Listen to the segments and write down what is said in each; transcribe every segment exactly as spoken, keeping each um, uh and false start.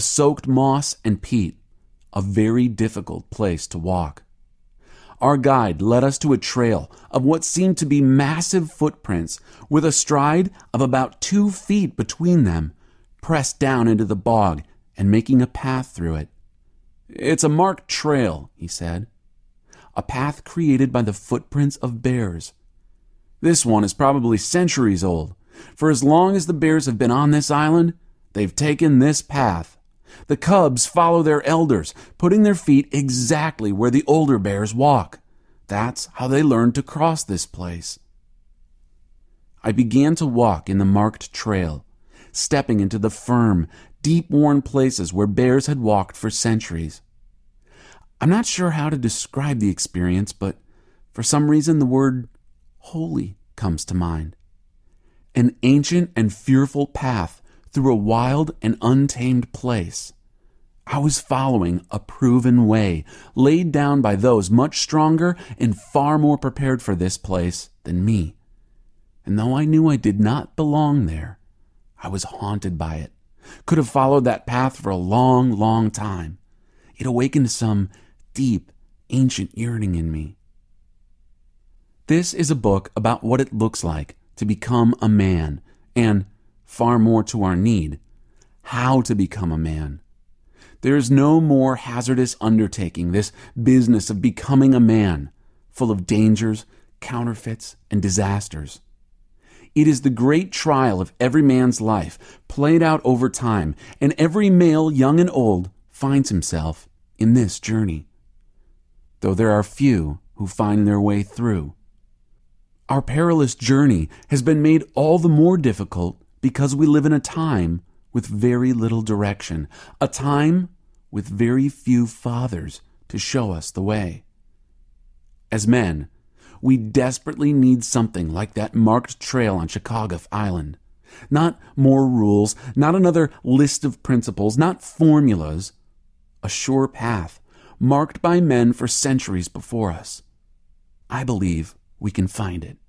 soaked moss and peat, a very difficult place to walk. Our guide led us to a trail of what seemed to be massive footprints with a stride of about two feet between them, pressed down into the bog and making a path through it. "It's a marked trail," he said. "A path created by the footprints of bears. This one is probably centuries old. For as long as the bears have been on this island, they've taken this path. The cubs follow their elders, putting their feet exactly where the older bears walk. That's how they learned to cross this place." I began to walk in the marked trail, stepping into the firm, deep-worn places where bears had walked for centuries. I'm not sure how to describe the experience, but for some reason the word holy comes to mind. An ancient and fearful path through a wild and untamed place. I was following a proven way, laid down by those much stronger and far more prepared for this place than me. And though I knew I did not belong there, I was haunted by it, could have followed that path for a long, long time. It awakened some deep, ancient yearning in me. This is a book about what it looks like to become a man, and, far more to our need, how to become a man. There is no more hazardous undertaking, this business of becoming a man, full of dangers, counterfeits, and disasters. It is the great trial of every man's life, played out over time, and every male, young and old, finds himself in this journey. Though there are few who find their way through. Our perilous journey has been made all the more difficult because we live in a time with very little direction, a time with very few fathers to show us the way. As men, we desperately need something like that marked trail on Chickaguff Island. Not more rules, not another list of principles, not formulas. A sure path, marked by men for centuries before us. I believe we can find it.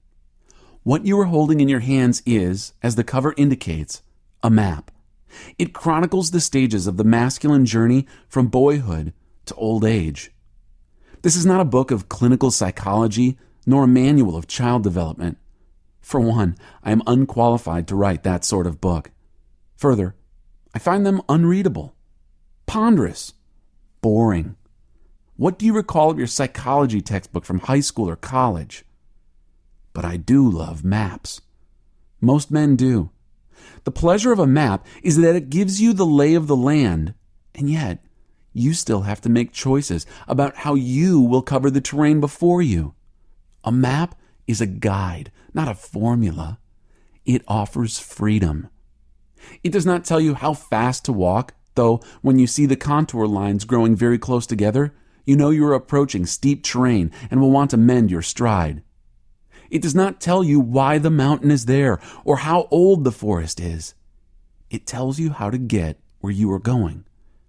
What you are holding in your hands is, as the cover indicates, a map. It chronicles the stages of the masculine journey from boyhood to old age. This is not a book of clinical psychology, nor a manual of child development. For one, I am unqualified to write that sort of book. Further, I find them unreadable, ponderous, boring. What do you recall of your psychology textbook from high school or college? But I do love maps. Most men do. The pleasure of a map is that it gives you the lay of the land, and yet you still have to make choices about how you will cover the terrain before you. A map is a guide, not a formula. It offers freedom. It does not tell you how fast to walk, though when you see the contour lines growing very close together, you know you are approaching steep terrain and will want to mend your stride. It does not tell you why the mountain is there or how old the forest is. It tells you how to get where you are going.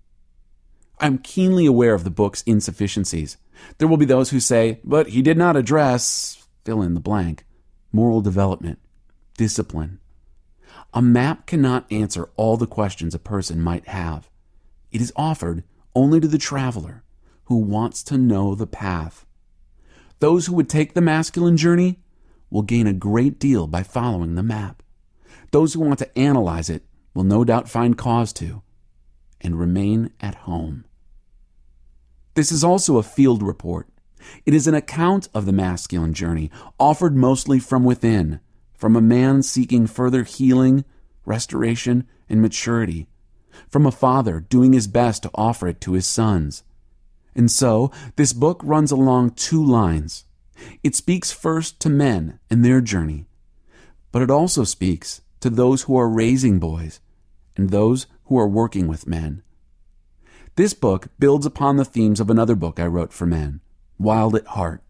I'm keenly aware of the book's insufficiencies. There will be those who say, but he did not address, fill in the blank, moral development, discipline. A map cannot answer all the questions a person might have. It is offered only to the traveler who wants to know the path. Those who would take the masculine journey will gain a great deal by following the map. Those who want to analyze it will no doubt find cause to, and remain at home. This is also a field report. It is an account of the masculine journey, offered mostly from within, from a man seeking further healing, restoration, and maturity, from a father doing his best to offer it to his sons. And so, this book runs along two lines. It speaks first to men and their journey, but it also speaks to those who are raising boys and those who are working with men. This book builds upon the themes of another book I wrote for men, Wild at Heart.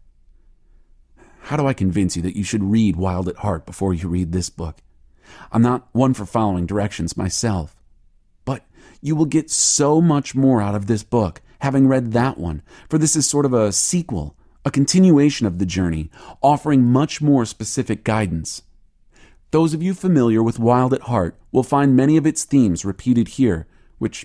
How do I convince you that you should read Wild at Heart before you read this book? I'm not one for following directions myself, but you will get so much more out of this book having read that one, for this is sort of a sequel, a continuation of the journey, offering much more specific guidance. Those of you familiar with Wild at Heart will find many of its themes repeated here,